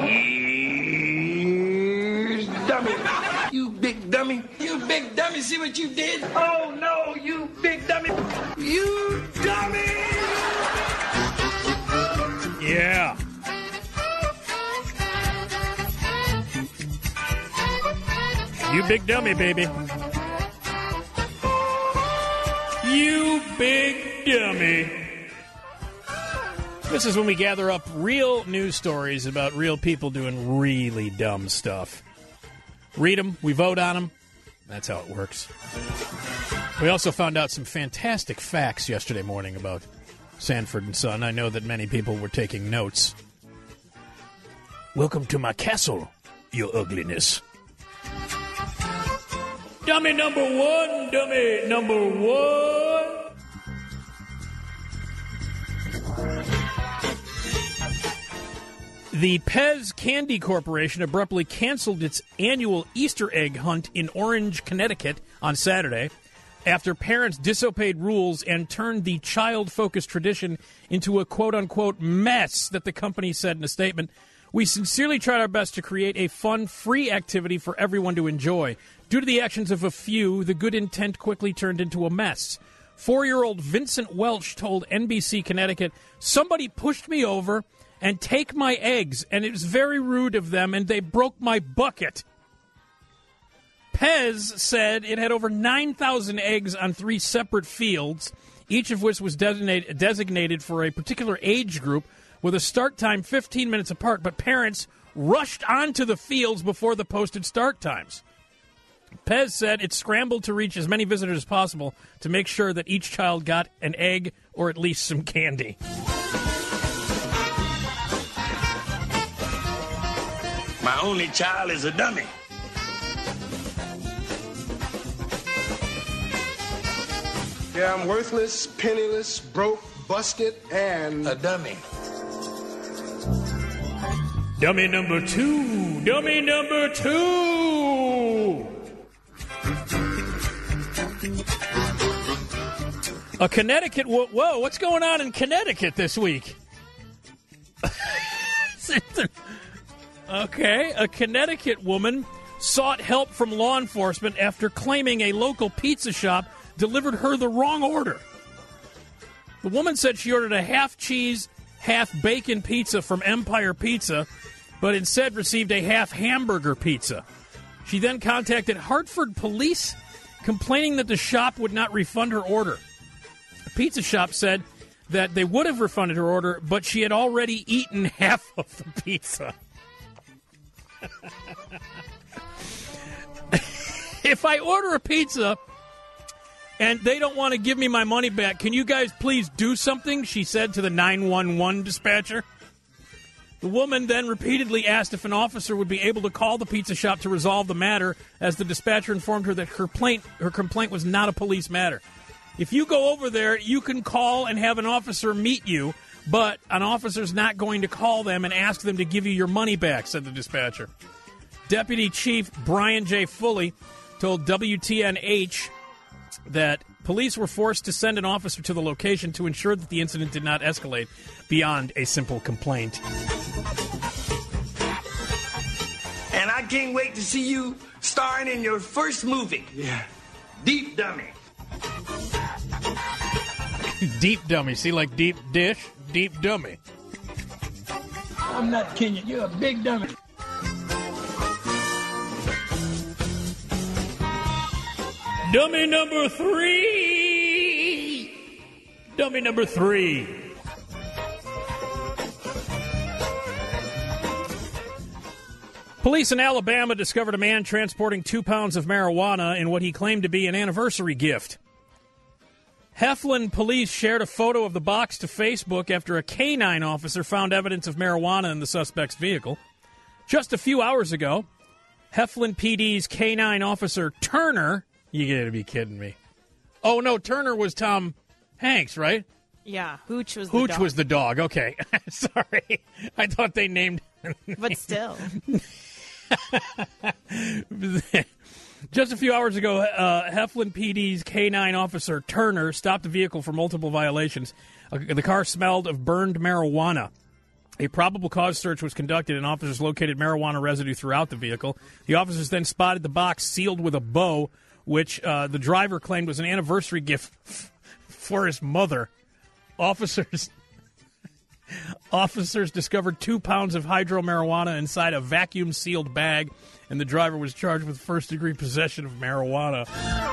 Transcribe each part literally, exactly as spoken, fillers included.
Here's dummy. You big dummy. You big dummy. See what you did? Oh, no, you big dummy. You dummy. Yeah. You big dummy, baby. You big dummy. This is when we gather up real news stories about real people doing really dumb stuff. Read them, we vote on them. That's how it works. We also found out some fantastic facts yesterday morning about Sanford and Son. I know that many people were taking notes. Welcome to my castle, your ugliness. Dummy number one, dummy number one. The Pez Candy Corporation abruptly canceled its annual Easter egg hunt in Orange, Connecticut on Saturday after parents disobeyed rules and turned the child-focused tradition into a quote-unquote mess that the company said in a statement. We sincerely tried our best to create a fun, free activity for everyone to enjoy. Due to the actions of a few, the good intent quickly turned into a mess. Four-year-old Vincent Welch told N B C Connecticut, somebody pushed me over and take my eggs, and it was very rude of them, and they broke my bucket. Pez said it had over nine thousand eggs on three separate fields, each of which was designated, designated for a particular age group, with a start time fifteen minutes apart, but parents rushed onto the fields before the posted start times. Pez said it scrambled to reach as many visitors as possible to make sure that each child got an egg or at least some candy. My only child is a dummy. Yeah, I'm worthless, penniless, broke, busted, and... a dummy. Dummy number two. Dummy number two. A Connecticut... Wo- Whoa, what's going on in Connecticut this week? Okay, a Connecticut woman sought help from law enforcement after claiming a local pizza shop delivered her the wrong order. The woman said she ordered a half-cheese, half-bacon pizza from Empire Pizza, but instead received a half-hamburger pizza. She then contacted Hartford police, complaining that the shop would not refund her order. The pizza shop said that they would have refunded her order, but she had already eaten half of the pizza. If I order a pizza and they don't want to give me my money back, can you guys please do something? She said to the nine one one dispatcher. The woman then repeatedly asked if an officer would be able to call the pizza shop to resolve the matter, as the dispatcher informed her that her complaint, her complaint was not a police matter. If you go over there, you can call and have an officer meet you, but an officer's not going to call them and ask them to give you your money back, said the dispatcher. Deputy Chief Brian J. Foley told W T N H that police were forced to send an officer to the location to ensure that the incident did not escalate beyond a simple complaint. And I can't wait to see you starring in your first movie. Yeah. Deep Dummy. Deep dummy. See, like deep dish? Deep dummy. I'm not kidding you. You're a big dummy. Dummy number three. Dummy number three. Police in Alabama discovered a man transporting two pounds of marijuana in what he claimed to be an anniversary gift. Heflin police shared a photo of the box to Facebook after a canine officer found evidence of marijuana in the suspect's vehicle. Just a few hours ago, Heflin P D's canine officer Turner... You gotta be kidding me. Oh, no, Turner was Tom Hanks, right? Yeah, Hooch was the Hooch dog. was the dog. Okay. Sorry. I thought they named... But still. Just a few hours ago, uh, Heflin P D's canine officer Turner stopped the vehicle for multiple violations. Uh, the car smelled of burned marijuana. A probable cause search was conducted, and officers located marijuana residue throughout the vehicle. The officers then spotted the box sealed with a bow, which uh, the driver claimed was an anniversary gift for his mother. Officers officers discovered two pounds of hydro marijuana inside a vacuum-sealed bag, and the driver was charged with first-degree possession of marijuana.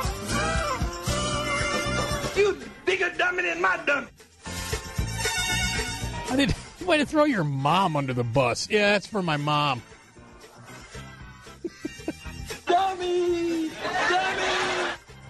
You bigger dummy than my dummy. I did. Way to throw your mom under the bus. Yeah, that's for my mom. Dummy! Dummy!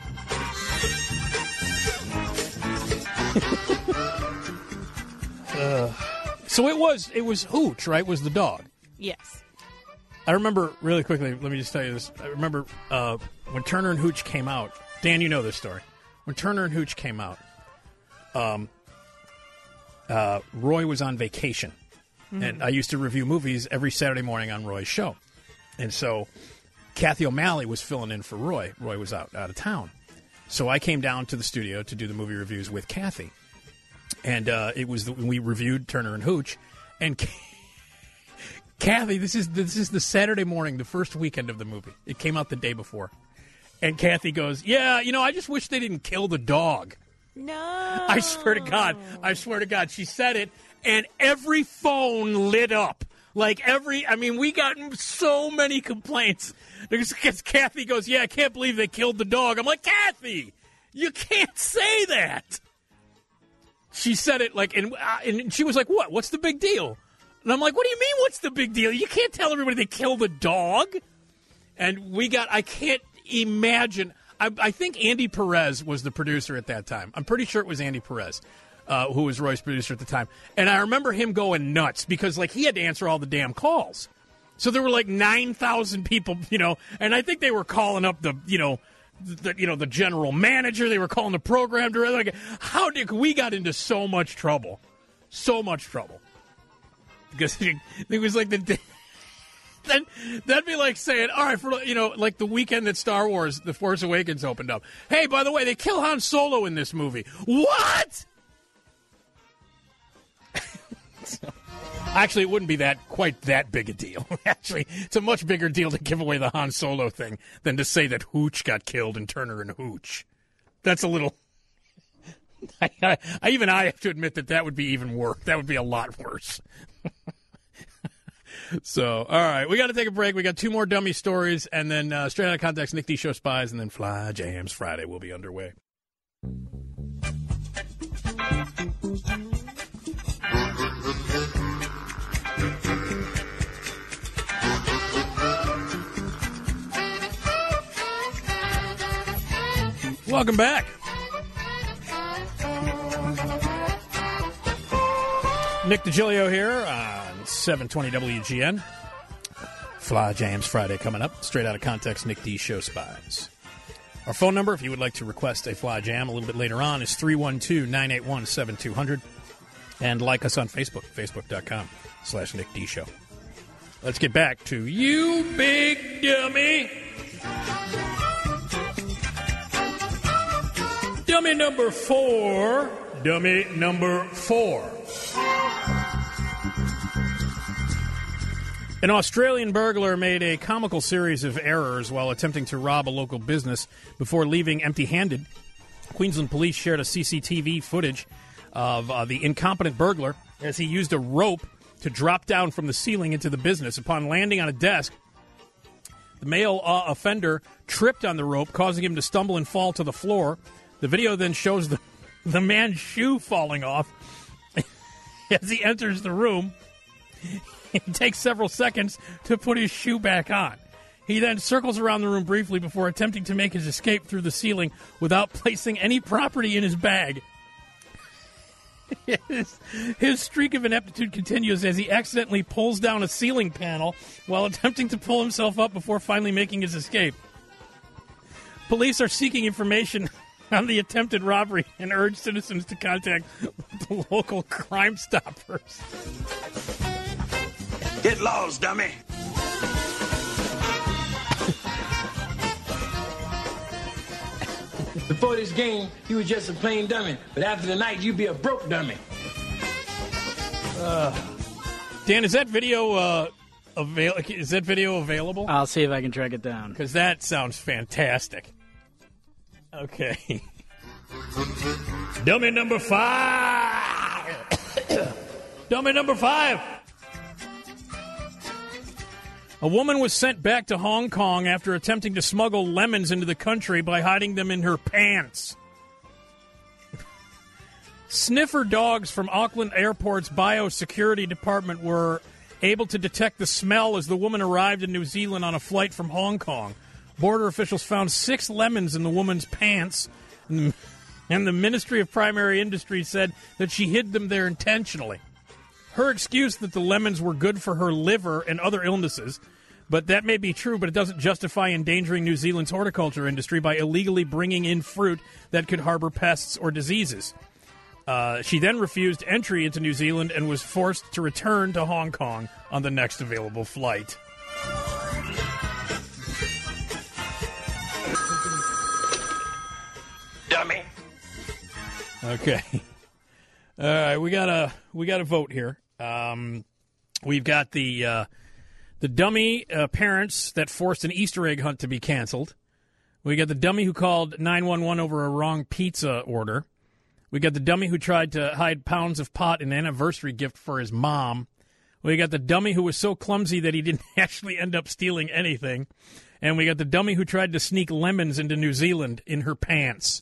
uh, so it was it was Hooch, right? Was the dog? Yes. I remember really quickly. Let me just tell you this. I remember uh, when Turner and Hooch came out. Dan, you know this story. When Turner and Hooch came out, um. Uh, Roy was on vacation, mm-hmm. and I used to review movies every Saturday morning on Roy's show. And so Kathy O'Malley was filling in for Roy. Roy was out, out of town. So I came down to the studio to do the movie reviews with Kathy. And uh, it was the, we reviewed Turner and Hooch. And Kathy, this is this is the Saturday morning, the first weekend of the movie. It came out the day before. And Kathy goes, yeah, you know, I just wish they didn't kill the dog. No. I swear to God. I swear to God. She said it, and every phone lit up. Like every, I mean, we got so many complaints. Because Kathy goes, yeah, I can't believe they killed the dog. I'm like, Kathy, you can't say that. She said it like, and, uh, and she was like, what? What's the big deal? And I'm like, what do you mean, what's the big deal? You can't tell everybody they killed the dog. And we got, I can't imagine. I, I think Andy Perez was the producer at that time. I'm pretty sure it was Andy Perez, uh, who was Roy's producer at the time. And I remember him going nuts because, like, he had to answer all the damn calls. So there were like nine thousand people, you know, and I think they were calling up the, you know, the, you know, the general manager. They were calling the program director. Like, how did we got into so much trouble, so much trouble because it, it was like the. Then that'd be like saying, all right, for you know, like the weekend that Star Wars: The Force Awakens opened up. Hey, by the way, they kill Han Solo in this movie. What? so, actually, it wouldn't be that quite that big a deal. Actually, it's a much bigger deal to give away the Han Solo thing than to say that Hooch got killed in Turner and Hooch. That's a little. I, I, I even I have to admit that that would be even worse. That would be a lot worse. So, all right, we got to take a break. We got two more dummy stories, and then uh, straight out of context, Nick D Show Spies, and then Fly Jams Friday will be underway. Welcome back. Nick DiGilio here on seven twenty W G N. Fly Jams Friday coming up. Straight out of context, Nick D Show Spies. Our phone number, if you would like to request a Fly Jam a little bit later on, is three one two, nine eight one, seven two zero zero. And like us on Facebook, facebook.com slash Nick D Show. Let's get back to You Big Dummy. Dummy number four. Dummy number four. An Australian burglar made a comical series of errors while attempting to rob a local business before leaving empty-handed. Queensland police shared a C C T V footage of uh, the incompetent burglar as he used a rope to drop down from the ceiling into the business. Upon landing on a desk, the male uh, offender tripped on the rope, causing him to stumble and fall to the floor. The video then shows the, the man's shoe falling off as he enters the room. It takes several seconds to put his shoe back on. He then circles around the room briefly before attempting to make his escape through the ceiling without placing any property in his bag. His, his streak of ineptitude continues as he accidentally pulls down a ceiling panel while attempting to pull himself up before finally making his escape. Police are seeking information on the attempted robbery and urge citizens to contact the local Crime Stoppers. Get lost, dummy. Before this game, you was just a plain dummy. But after the night, you be a broke dummy. Uh, Dan, is that video uh, avail- Is that video available? I'll see if I can track it down. Because that sounds fantastic. Okay. Dummy number five. Dummy number five. A woman was sent back to Hong Kong after attempting to smuggle lemons into the country by hiding them in her pants. Sniffer dogs from Auckland Airport's biosecurity department were able to detect the smell as the woman arrived in New Zealand on a flight from Hong Kong. Border officials found six lemons in the woman's pants, and the Ministry of Primary Industry said that she hid them there intentionally. Her excuse that the lemons were good for her liver and other illnesses, but that may be true, but it doesn't justify endangering New Zealand's horticulture industry by illegally bringing in fruit that could harbor pests or diseases. Uh, she then refused entry into New Zealand and was forced to return to Hong Kong on the next available flight. Dummy. Okay. All right, we got a we got a vote here. Um, we've got the uh, the dummy uh, parents that forced an Easter egg hunt to be canceled. We got the dummy who called nine one one over a wrong pizza order. We got the dummy who tried to hide pounds of pot in an anniversary gift for his mom. We got the dummy who was so clumsy that he didn't actually end up stealing anything. And we got the dummy who tried to sneak lemons into New Zealand in her pants.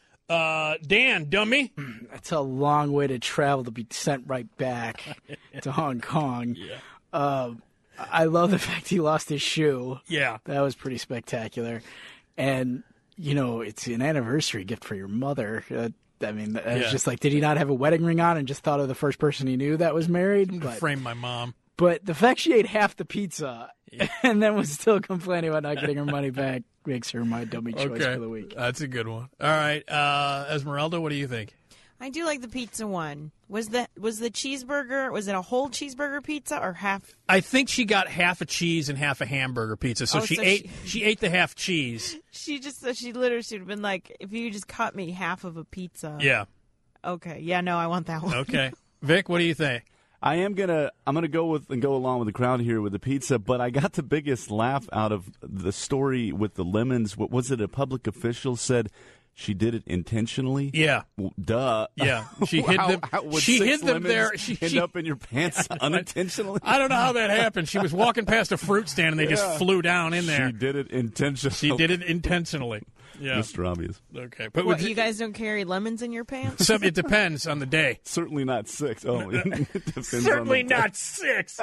Uh, Dan, dummy? That's a long way to travel to be sent right back to Hong Kong. Yeah. Uh, I love the fact he lost his shoe. Yeah. That was pretty spectacular. And, you know, it's an anniversary gift for your mother. Uh, I mean, it was Yeah. just like, did he not have a wedding ring on and just thought of the first person he knew that was married? But, Frame my mom. but the fact she ate half the pizza and then was still complaining about not getting her money back makes her my dummy choice Okay. for the week. That's a good one. All right. Uh, Esmeralda, what do you think? I do like the pizza one. Was the was the cheeseburger? Was it a whole cheeseburger pizza or half? I think she got half a cheese and half a hamburger pizza. So Oh, she so ate she- she ate the half cheese. She just she literally should have been like, if you just cut me half of a pizza. Yeah. Okay. Yeah. No, I want that one. Okay. Vic, what do you think? I am gonna I'm gonna go with and go along with the crowd here with the pizza, but I got the biggest laugh out of the story with the lemons. What was it? A public official said she did it intentionally. Yeah. Well, duh. Yeah. She hid How- them. how- would she six hid them lemons there. She, end she, up in your pants unintentionally. I don't know how that happened. She was walking past a fruit stand and they just Yeah. flew down in there. She did it intentionally. She did it intentionally. Yeah. Mister Obvious. Okay. But What, would- you guys don't carry lemons in your pants? some, it depends on the day. Certainly not six. Oh, it depends Certainly on the not six.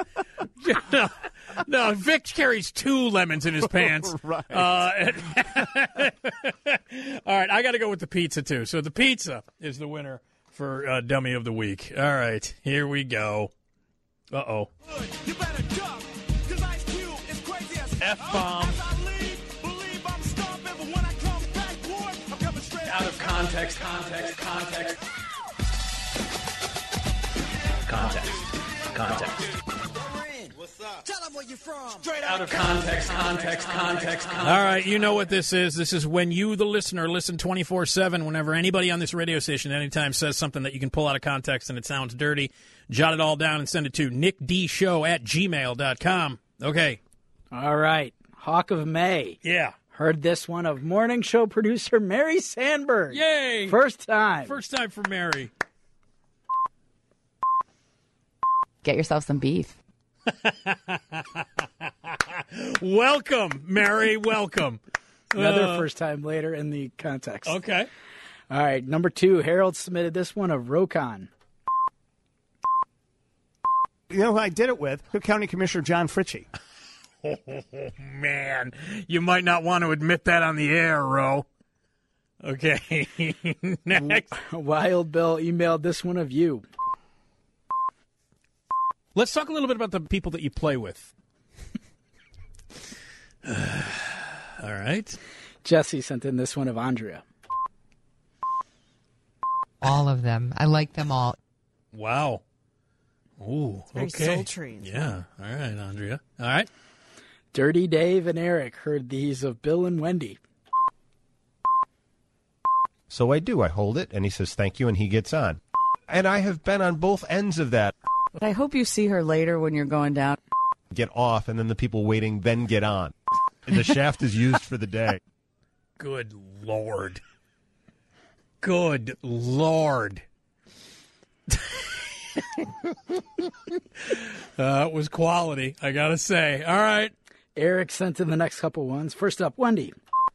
no, no, Vic carries two lemons in his pants. Right. Uh, and- all right, I got to go with the pizza, too. So the pizza is the winner for uh, Dummy of the Week. All right, here we go. Uh-oh. You better duck, 'cause Ice Cube is crazy as F-bomb. As I leave, believe I'm stomping, but when I come back, boy, I'm coming straight Out of context, context, context. Context, context. Tell them where you from. Out of context, context, context, context. All right, you know what this is. This is when you, the listener, listen twenty-four seven. Whenever anybody on this radio station at any time says something that you can pull out of context and it sounds dirty, jot it all down and send it to nickdshow at gmail dot com. Okay. All right. Hawk of May. Yeah. Heard this one of morning show producer Mary Sandberg. Yay. First time. First time for Mary. Get yourself some beef. Welcome, Mary. Welcome. Another Uh, first time later in the context. Okay. All right. Number two, Harold submitted this one of Rokon. You know who I did it with? Cook County Commissioner John Fritchie. Oh, man. You might not want to admit that on the air, Ro. Okay. Next. Wild Bill emailed this one of you. Let's talk a little bit about the people that you play with. All right. Jesse sent in this one of Andrea. All of them. I like them all. Wow. Ooh, very okay. sultry as Yeah. All right, Andrea. All right. Dirty Dave and Eric heard these of Bill and Wendy. So I do. I hold it, and he says thank you, and he gets on. And I have been on both ends of that. I hope you see her later when you're going down. Get off, and then the people waiting then get on. And the shaft is used for the day. Good Lord. Good Lord. uh, it was quality, I gotta say. All right. Eric sent in the next couple ones. First up, Wendy.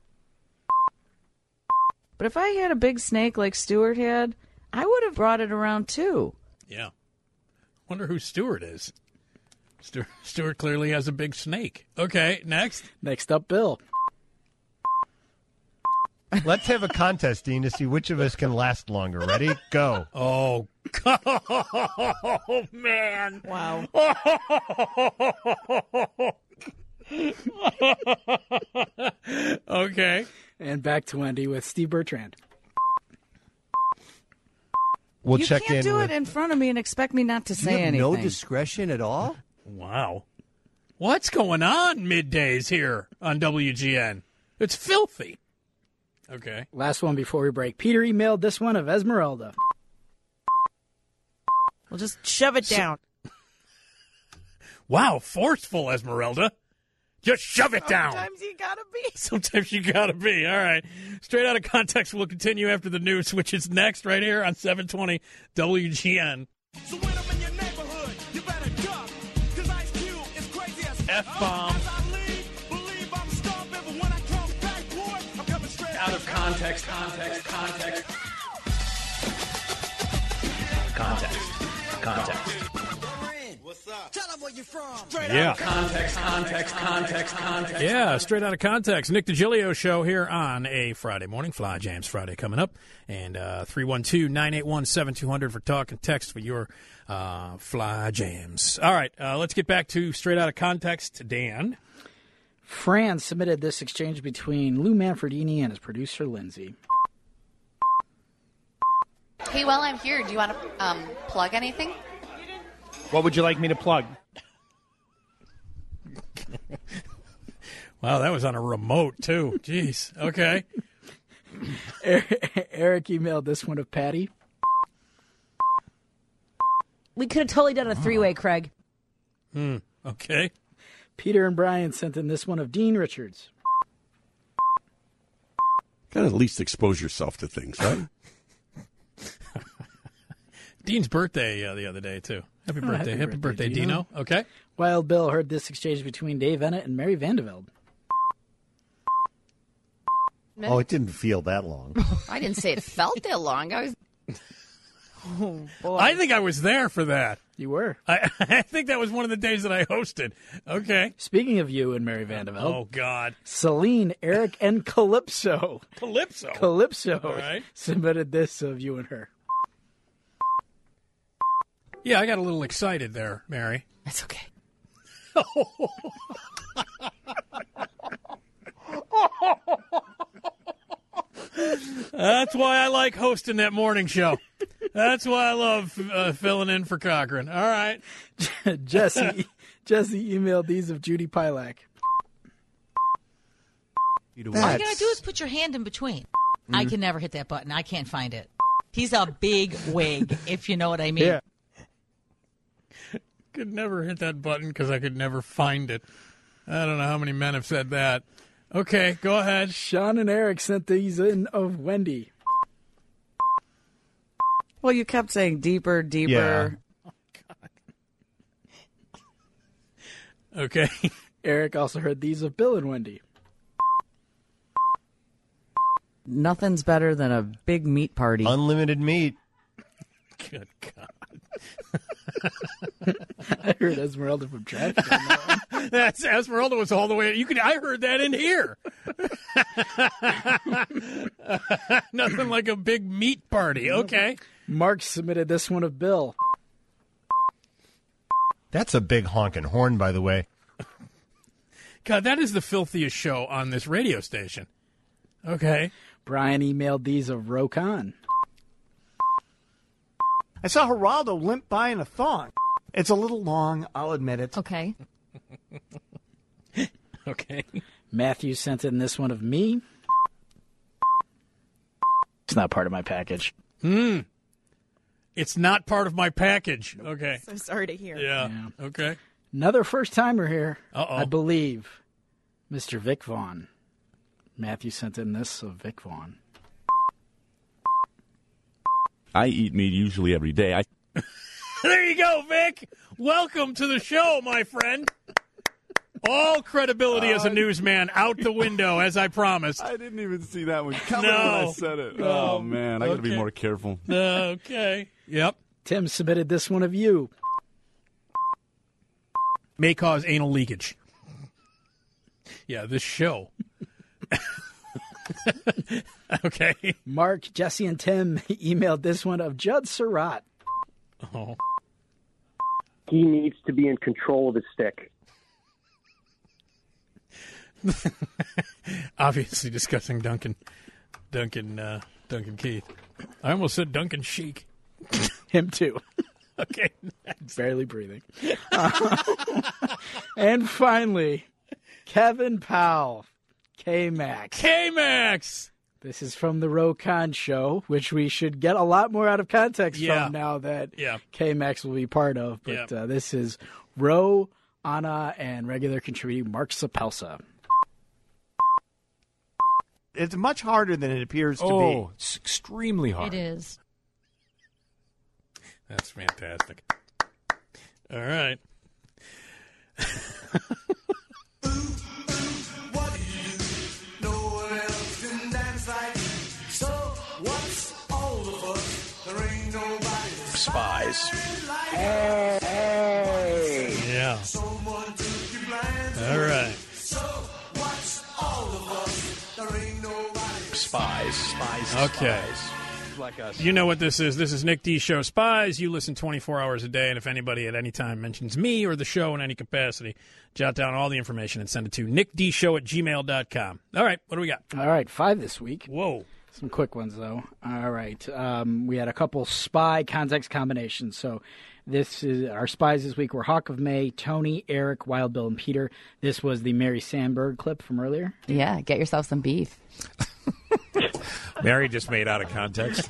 But if I had a big snake like Stuart had, I would have brought it around too. Yeah. Wonder who Stuart is. Stuart, Stuart clearly has a big snake. Okay, next. Next up, Bill. Let's have a contest, Dean, to see which of us can last longer. Ready? Go. Oh, oh man. Wow. Okay. And back to Wendy with Steve Bertrand. We'll you check can't in do with... it in front of me and expect me not to Do say you have anything. no discretion at all? Wow. What's going on middays here on W G N? It's filthy. Okay. Last one before we break. Peter emailed this one of Esmeralda. Well, just shove it down. Wow, forceful, Esmeralda. Just shove it down. Sometimes you gotta be. Sometimes you gotta be. All right. Straight out of context, we'll continue after the news, which is next right here on seven twenty W G N. So when I'm in your neighborhood, you better duck, 'cause Ice Cube is crazy as F-bomb. As I leave, believe I'm starving, but when I come back, boy, I'm coming straight Out of context, context, context. Context. Context. What's up? Tell them where you're from. Yeah. Context, context, context, context. Yeah, straight out of context. Nick DiGilio show here on a Friday morning. Fly Jams Friday coming up. And uh, three one two, nine eight one, seven two zero zero for talk and text for your uh, Fly Jams. All right, uh, let's get back to straight out of context. Dan. Fran submitted this exchange between Lou Manfredini and his producer, Lindsay. Hey, while I'm here, do you want to um, plug anything? What would you like me to plug? Wow, that was on a remote, too. Jeez. Okay. Eric emailed this one of Patty. We could have totally done a three-way, Craig. Hmm. Okay. Peter and Brian sent in this one of Dean Richards. Gotta at least expose yourself to things, right? Dean's birthday uh, the other day, too. Happy Oh, birthday. happy Happy, birthday, birthday, Dino. Dino. Okay. Wild Bill heard this exchange between Dave Ennett and Mary Vandeveld. Oh, it didn't feel that long. I didn't say it felt that long. I was. Oh, boy. I think I was there for that. You were. I, I think that was one of the days that I hosted. Okay. Speaking of you and Mary Vandeveld. Oh, God. Celine, Eric, and Calypso. Calypso. Calypso All right. submitted this of you and her. Yeah, I got a little excited there, Mary. That's okay. That's why I like hosting that morning show. That's why I love uh, filling in for Cochran. All right. Jesse Jesse emailed these of Judy Pilak. All you gotta do is put your hand in between. Mm-hmm. I can never hit that button. I can't find it. He's a big wig, if you know what I mean. Yeah. Could never hit that button because I could never find it. I don't know how many men have said that. Okay, go ahead. Sean and Eric sent these in of Wendy. Well, you kept saying deeper, deeper. Yeah. Oh, okay. Eric also heard these of Bill and Wendy. Nothing's better than a big meat party. Unlimited meat. Good God. I heard Esmeralda from traffic. That's Esmeralda was all the way. You could. I heard that in here. Nothing like a big meat party. Okay. Mark submitted this one of Bill. That's a big honking horn, by the way. God, that is the filthiest show on this radio station. Okay. Brian emailed these of Rokan. I saw Geraldo limp by in a thong. It's a little long, I'll admit it. Okay. Okay. Matthew sent in this one of me. It's not part of my package. Hmm. It's not part of my package. Okay. So sorry to hear. Yeah. Yeah. Okay. Another first-timer here, Uh-oh. I believe, Mister Vic Vaughn. Matthew sent in this of Vic Vaughn. I eat meat usually every day. I There you go, Vic. Welcome to the show, my friend. All credibility as a newsman out the window, as I promised. I didn't even see that one coming No. when I said it. No. Oh, man. I got to be Okay. more careful. Okay. Yep. Tim submitted this one of you. May cause anal leakage. Yeah, this show. Okay. Mark, Jesse, and Tim emailed this one of Judd Surratt. Oh. He needs to be in control of his stick. Obviously discussing Duncan, Duncan, uh, Duncan Keith. I almost said Duncan Sheik. Him too. Okay. Barely breathing. Uh, and finally, Kevin Powell, K-Max. K-Max! This is from the Rokon show, which we should get a lot more out of context Yeah. from now that Yeah. K-Max will be part of. But Yeah. uh, this is Ro, Anna, and regular contributing Mark Sapelsa. It's much harder than it appears to Oh, be. it's extremely hard. It is. That's fantastic. All right. Spies. Hey, hey. Yeah. All right. Spies. Spies. Okay. Like us. You know what this is. This is Nick D. Show Spies. You listen twenty-four hours a day, and if anybody at any time mentions me or the show in any capacity, jot down all the information and send it to nickdshow at gmail dot com. All right, what do we got? All right, five this week. Whoa. Some quick ones, though. All right. Um, we had a couple spy context combinations. So this is our spies this week were Hawk of May, Tony, Eric, Wild Bill, and Peter. This was the Mary Sandberg clip from earlier. Yeah, get yourself some beef. Mary just made out of context.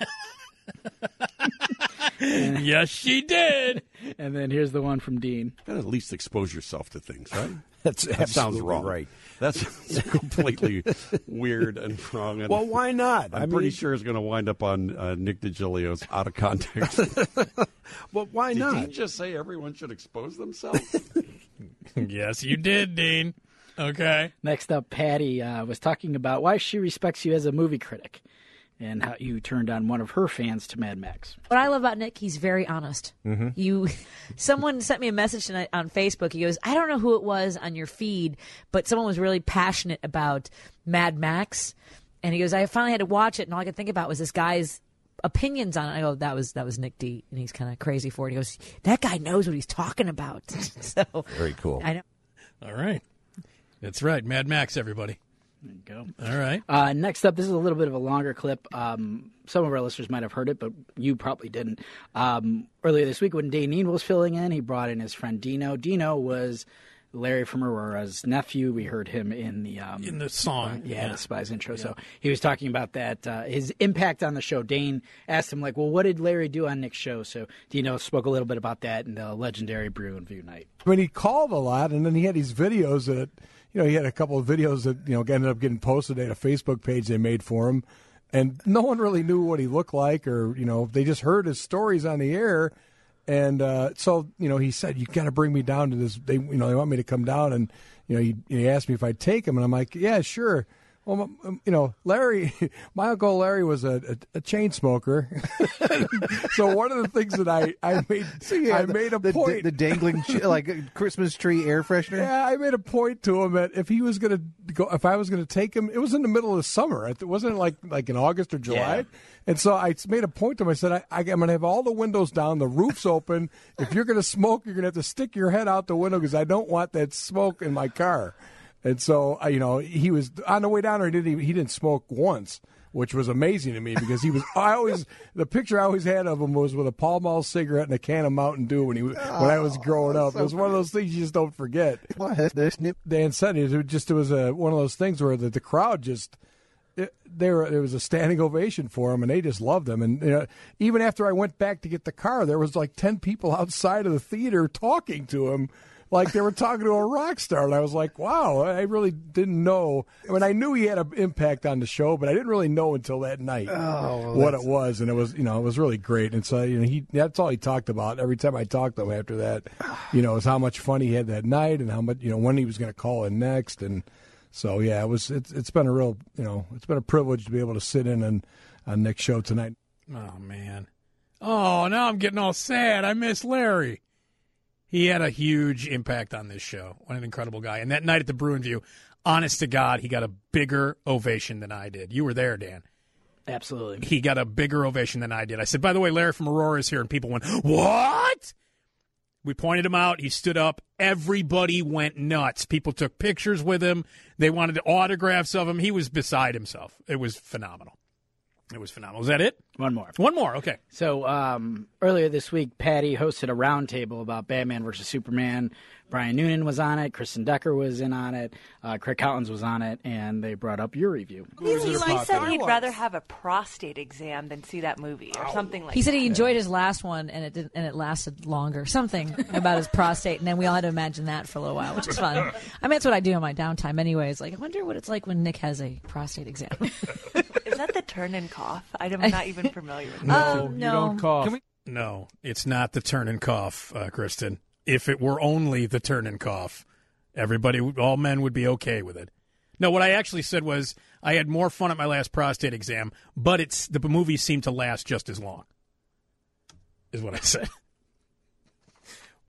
And- Yes, she did. And then here's the one from Dean. Gotta at least expose yourself to things, right? That's that sounds absolutely wrong. right. That's completely weird and wrong. And Well, why not? I'm I pretty mean- sure it's going to wind up on uh, Nick DiGilio's Out of Context. Well, why Did not? he just say everyone should expose themselves? Yes, you did, Dean. Okay. Next up, Patty uh, was talking about why she respects you as a movie critic and how you turned on one of her fans to Mad Max. What I love about Nick, he's very honest. Mhm. You, someone sent me a message tonight on Facebook. He goes, "I don't know who it was on your feed, but someone was really passionate about Mad Max." And he goes, "I finally had to watch it, and all I could think about was this guy's opinions on it." I go, "That was that was Nick D, and he's kind of crazy for it." He goes, "That guy knows what he's talking about." So very cool. I know. All right. That's right. Mad Max, everybody. There you go. All right. Uh, next up, this is a little bit of a longer clip. Um, some of our listeners might have heard it, but you probably didn't. Um, earlier this week, when Daneen was filling in, he brought in his friend Dino. Dino was Larry from Aurora's nephew. We heard him in the um, In the song. yeah, Yeah. the Spies intro. So he was talking about that, uh, his impact on the show. Dane asked him, like, well, what did Larry do on Nick's show? So Dino spoke a little bit about that in the legendary Brew and View night. I mean, he called a lot, and then he had these videos that, you know, he had a couple of videos that, you know, ended up getting posted at a Facebook page they made for him, and no one really knew what he looked like, or, you know, they just heard his stories on the air, and uh, so, you know, he said, "You got to bring me down to this." They, you know, they want me to come down, and you know, he, he asked me if I'd take him, and I'm like, "Yeah, sure." Well, um, you know, Larry, my Uncle Larry was a, a, a chain smoker. So one of the things that I, I made, So you I had the- made a the, point. The, the dangling, ch- like a Christmas tree air freshener? Yeah, I made a point to him that if he was going to go, if I was going to take him, it was in the middle of the summer. It wasn't like like in August or July. Yeah. And so I made a point to him. I said, I, I, I'm going to have all the windows down, the roof's open. If you're going to smoke, you're going to have to stick your head out the window because I don't want that smoke in my car. And so, uh, you know, he was on the way down there. He didn't even, he didn't smoke once, which was amazing to me because he was. I always the picture I always had of him was with a Pall Mall cigarette and a can of Mountain Dew when he was when I was growing up. so It was one of those things you just don't forget. What? This nip- Dan said it was just it was a one of those things where the, the crowd just it, there there was a standing ovation for him, and they just loved him. And you know, even after I went back to get the car, there was like ten people outside of the theater talking to him, like they were talking to a rock star. And I was like, wow, I really didn't know. I mean, I knew he had an impact on the show, but I didn't really know until that night Oh, well, what that's- it was. And it was, you know, it was really great. And so, you know, he that's all he talked about every time I talked to him after that. You know, is how much fun he had that night and how much, you know, when he was going to call in next. And so, yeah, it was. It's it's been a real, you know, it's been a privilege to be able to sit in on on Nick's show tonight. Oh man. Oh, now I'm getting all sad. I miss Larry. He had a huge impact on this show. What an incredible guy. And that night at the Bruin View, honest to God, he got a bigger ovation than I did. You were there, Dan. Absolutely. He got a bigger ovation than I did. I said, by the way, Larry from Aurora is here. And people went, what? We pointed him out. He stood up. Everybody went nuts. People took pictures with him. They wanted autographs of him. He was beside himself. It was phenomenal. It was phenomenal. Is that it? One more. One more. Okay. So um, earlier this week, Patty hosted a roundtable about Batman versus Superman. Brian Noonan was on it. Kristen Decker was in on it. Uh, Craig Collins was on it, and they brought up your review. He said he'd rather have a prostate exam than see that movie or something like He said that. he enjoyed his last one, and it didn't, and it lasted longer. Something about his prostate, and then we all had to imagine that for a little while, which is fun. I mean, that's what I do in my downtime, anyways. Like, I wonder what it's like when Nick has a prostate exam. Is that the turn and cough? I'm not even familiar with No, that. you don't cough. No, it's not the turn and cough, uh, Kristen. If it were only the turn and cough, everybody, all men would be okay with it. No, what I actually said was I had more fun at my last prostate exam, but it's the movie seemed to last just as long, is what I said.